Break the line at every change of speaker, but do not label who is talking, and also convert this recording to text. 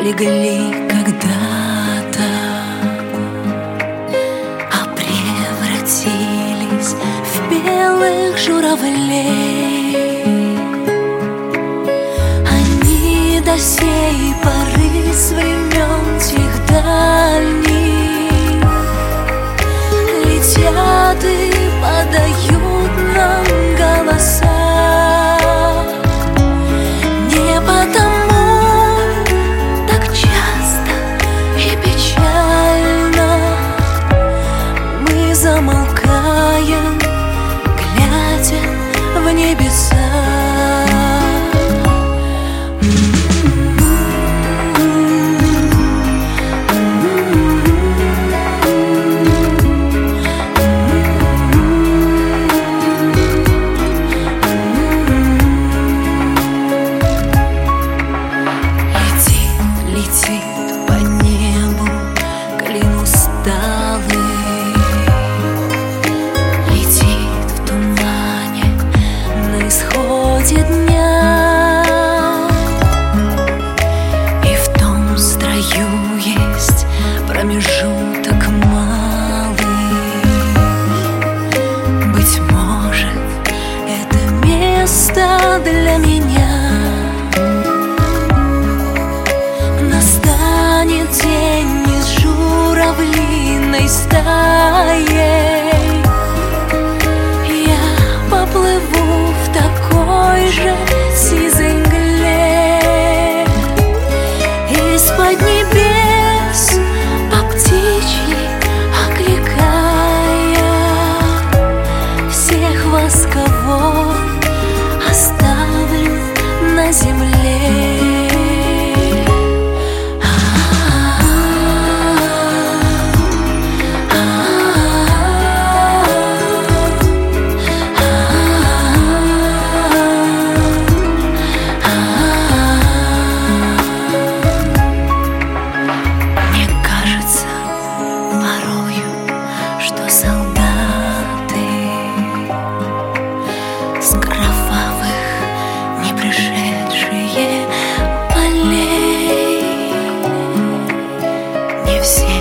легли когда-то, а превратились в белых журавлей. Они до сей поры с времен тех дальних летят и подают нам голоса. Не потому так часто и печально мы замолкаем, глядя в небеса. Летит по небу клин усталый, летит в тумане на исходе дня. И в том строю есть промежуток малый. Быть может, это место для меня. Настанет день из журавлиной стаей, я поплыву в такой же сизой мгле. Из-под небес по птичьи окликая всех вас, кого оставлю на земле. Солдаты с кровавых не пришедшие полей, не все